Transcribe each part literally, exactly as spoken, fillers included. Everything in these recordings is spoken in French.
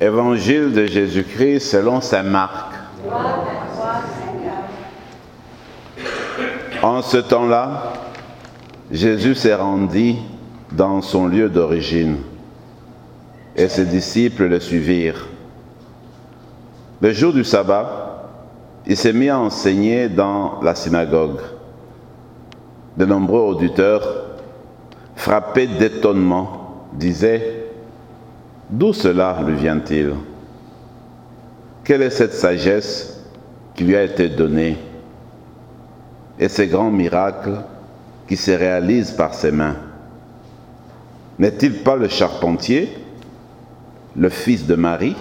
Évangile de Jésus-Christ selon saint Marc. En ce temps-là, Jésus s'est rendu dans son lieu d'origine et ses disciples le suivirent. Le jour du sabbat, il s'est mis à enseigner dans la synagogue. De nombreux auditeurs, frappés d'étonnement, disaient « D'où cela lui vient-il? Quelle est cette sagesse qui lui a été donnée et ces grands miracles qui se réalisent par ses mains? N'est-il pas le charpentier, le fils de Marie,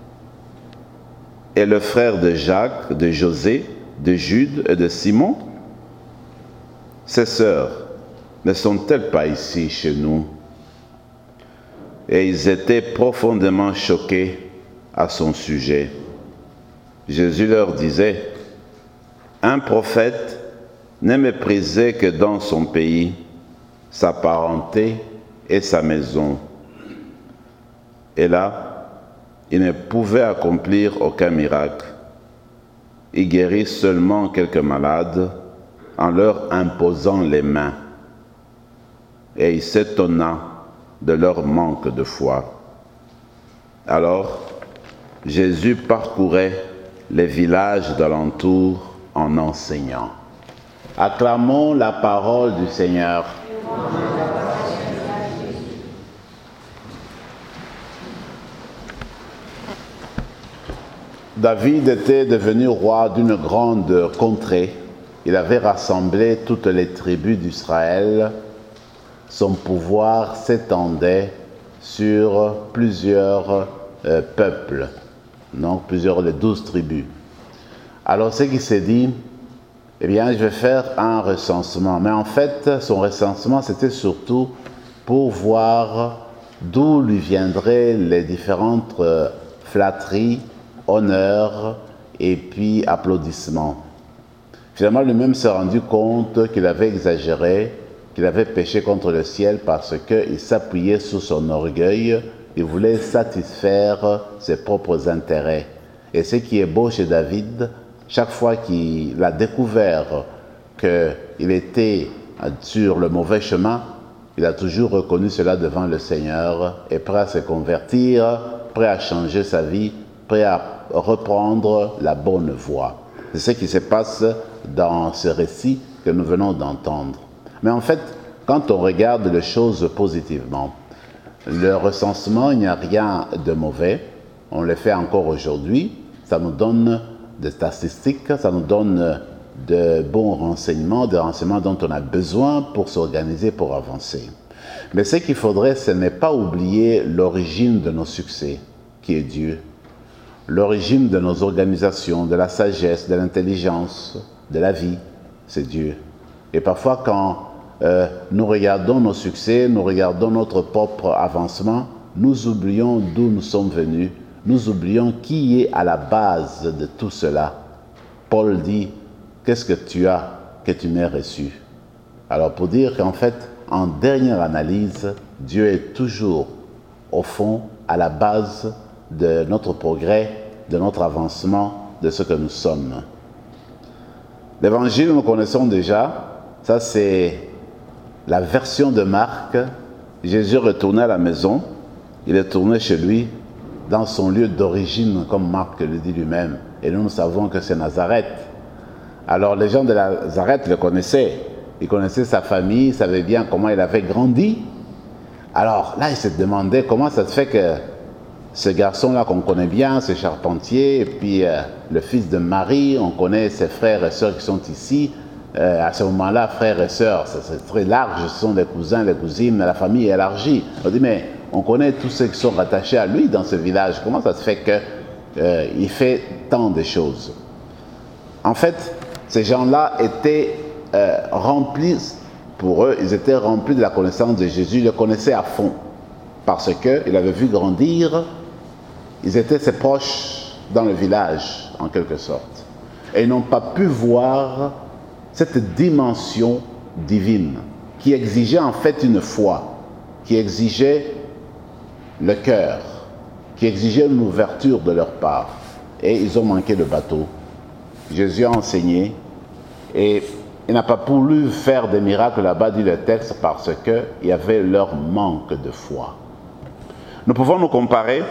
et le frère de Jacques, de José, de Jude et de Simon? Ses sœurs ne sont-elles pas ici chez nous? » Et ils étaient profondément choqués à son sujet. Jésus leur disait, « Un prophète n'est méprisé que dans son pays, sa parenté et sa maison. » Et là, il ne pouvait accomplir aucun miracle. Il guérit seulement quelques malades en leur imposant les mains. Et il s'étonna de leur manque de foi. Alors, Jésus parcourait les villages d'alentour en enseignant. Acclamons la parole du Seigneur. David était devenu roi d'une grande contrée. Il avait rassemblé toutes les tribus d'Israël. Son pouvoir s'étendait sur plusieurs euh, peuples, donc plusieurs des douze tribus. Alors ce qui s'est dit, eh bien je vais faire un recensement. Mais en fait, son recensement c'était surtout pour voir d'où lui viendraient les différentes euh, flatteries, honneurs et puis applaudissements. Finalement, lui-même s'est rendu compte qu'il avait exagéré, qu'il avait péché contre le ciel parce qu'il s'appuyait sur son orgueil, il voulait satisfaire ses propres intérêts. Et ce qui est beau chez David, chaque fois qu'il a découvert qu'il était sur le mauvais chemin, il a toujours reconnu cela devant le Seigneur et prêt à se convertir, prêt à changer sa vie, prêt à reprendre la bonne voie. C'est ce qui se passe dans ce récit que nous venons d'entendre. Mais en fait, quand on regarde les choses positivement, le recensement, il n'y a rien de mauvais. On le fait encore aujourd'hui. Ça nous donne des statistiques, ça nous donne de bons renseignements, des renseignements dont on a besoin pour s'organiser, pour avancer. Mais ce qu'il faudrait, ce n'est pas oublier l'origine de nos succès, qui est Dieu. L'origine de nos organisations, de la sagesse, de l'intelligence, de la vie, c'est Dieu. Et parfois, quand euh, nous regardons nos succès, nous regardons notre propre avancement, nous oublions d'où nous sommes venus, nous oublions qui est à la base de tout cela. Paul dit, qu'est-ce que tu as que tu m'aies reçu? Alors pour dire qu'en fait, en dernière analyse, Dieu est toujours au fond, à la base de notre progrès, de notre avancement, de ce que nous sommes. L'évangile, nous connaissons déjà. Ça, c'est la version de Marc. Jésus retournait à la maison. Il est tourné chez lui, dans son lieu d'origine, comme Marc le dit lui-même. Et nous, nous savons que c'est Nazareth. Alors, les gens de Nazareth le connaissaient. Ils connaissaient sa famille, ils savaient bien comment il avait grandi. Alors, là, ils se demandaient comment ça se fait que ce garçon-là qu'on connaît bien, ce charpentier, et puis euh, le fils de Marie, on connaît ses frères et sœurs qui sont ici. Euh, à ce moment-là, frères et sœurs, c'est très large, ce sont les cousins, les cousines, la famille est élargie. On dit, mais on connaît tous ceux qui sont rattachés à lui dans ce village. Comment ça se fait qu'il euh, fait tant de choses? En fait, ces gens-là étaient euh, remplis, pour eux, ils étaient remplis de la connaissance de Jésus, ils le connaissaient à fond, parce qu'ils l'avaient vu grandir. Ils étaient ses proches dans le village, en quelque sorte. Et ils n'ont pas pu voir cette dimension divine qui exigeait en fait une foi, qui exigeait le cœur, qui exigeait une ouverture de leur part. Et ils ont manqué le bateau. Jésus a enseigné et il n'a pas voulu faire des miracles là-bas, dit le texte, parce qu'il y avait leur manque de foi. Nous pouvons nous comparer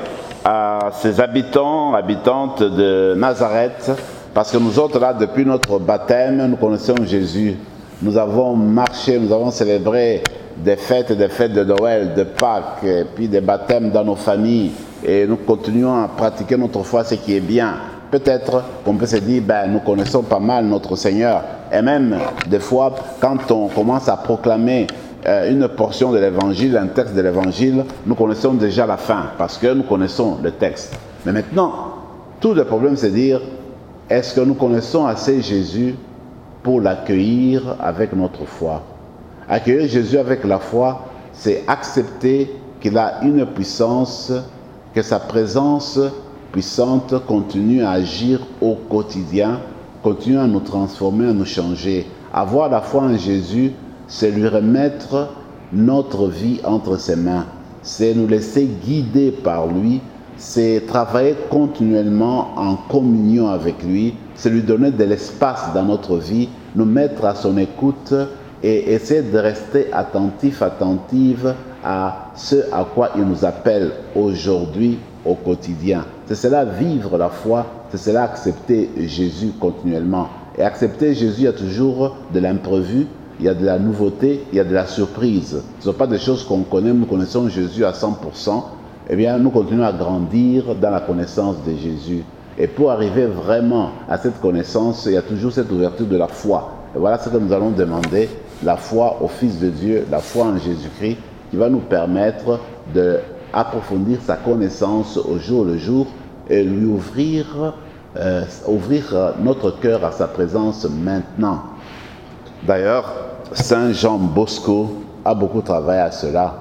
à ces habitants, habitantes de Nazareth, parce que nous autres là, depuis notre baptême, nous connaissons Jésus. Nous avons marché, nous avons célébré des fêtes, des fêtes de Noël, de Pâques, et puis des baptêmes dans nos familles. Et nous continuons à pratiquer notre foi, ce qui est bien. Peut-être qu'on peut se dire, ben, nous connaissons pas mal notre Seigneur. Et même, des fois, quand on commence à proclamer euh, une portion de l'Évangile, un texte de l'Évangile, nous connaissons déjà la fin, parce que nous connaissons le texte. Mais maintenant, tout le problème, c'est de dire, est-ce que nous connaissons assez Jésus pour l'accueillir avec notre foi? Accueillir Jésus avec la foi, c'est accepter qu'il a une puissance, que sa présence puissante continue à agir au quotidien, continue à nous transformer, à nous changer. Avoir la foi en Jésus, c'est lui remettre notre vie entre ses mains. C'est nous laisser guider par lui, c'est travailler continuellement en communion avec lui, c'est lui donner de l'espace dans notre vie, nous mettre à son écoute et essayer de rester attentif, attentive à ce à quoi il nous appelle aujourd'hui au quotidien. C'est cela vivre la foi, c'est cela accepter Jésus continuellement. Et accepter Jésus, il y a toujours de l'imprévu, il y a de la nouveauté, il y a de la surprise. Ce ne sont pas des choses qu'on connaît, nous connaissons Jésus à cent pour cent. Eh bien, nous continuons à grandir dans la connaissance de Jésus. Et pour arriver vraiment à cette connaissance, il y a toujours cette ouverture de la foi. Et voilà ce que nous allons demander, la foi au Fils de Dieu, la foi en Jésus-Christ, qui va nous permettre d'approfondir sa connaissance au jour le jour et lui ouvrir, euh, ouvrir notre cœur à sa présence maintenant. D'ailleurs, Saint Jean Bosco a beaucoup travaillé à cela.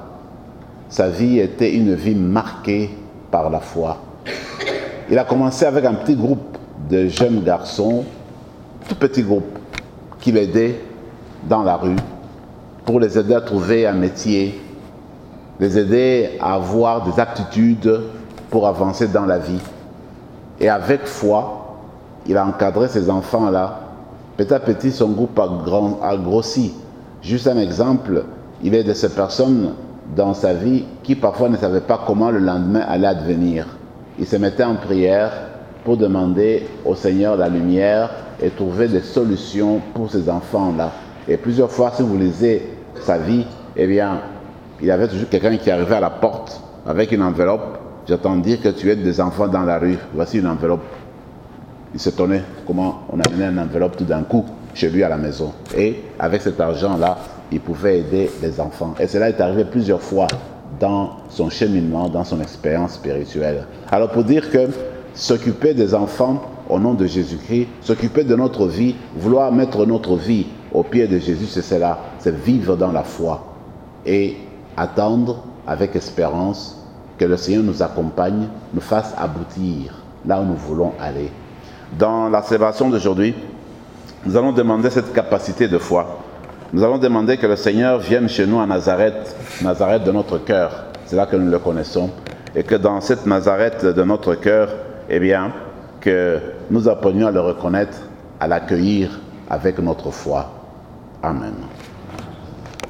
Sa vie était une vie marquée par la foi. Il a commencé avec un petit groupe de jeunes garçons, tout petit groupe, qui l'aidaient dans la rue pour les aider à trouver un métier, les aider à avoir des aptitudes pour avancer dans la vie. Et avec foi, il a encadré ces enfants-là. Petit à petit, son groupe a, grand, a grossi. Juste un exemple, il est de ces personnes dans sa vie qui parfois ne savaient pas comment le lendemain allait advenir. Il se mettait en prière pour demander au Seigneur la lumière et trouver des solutions pour ces enfants-là. Et plusieurs fois, si vous lisez sa vie, eh bien, il y avait toujours quelqu'un qui arrivait à la porte avec une enveloppe. J'entends dire que tu aides des enfants dans la rue. Voici une enveloppe. Il s'étonnait comment on amenait une enveloppe tout d'un coup chez lui à la maison. Et avec cet argent-là, il pouvait aider les enfants. Et cela est arrivé plusieurs fois dans son cheminement, dans son expérience spirituelle. Alors pour dire que s'occuper des enfants au nom de Jésus-Christ, s'occuper de notre vie, vouloir mettre notre vie au pied de Jésus, c'est cela, c'est vivre dans la foi et attendre avec espérance que le Seigneur nous accompagne, nous fasse aboutir là où nous voulons aller. Dans la célébration d'aujourd'hui, nous allons demander cette capacité de foi. Nous allons demander que le Seigneur vienne chez nous à Nazareth, Nazareth de notre cœur, c'est là que nous le connaissons, et que dans cette Nazareth de notre cœur, eh bien, que nous apprenions à le reconnaître, à l'accueillir avec notre foi. Amen.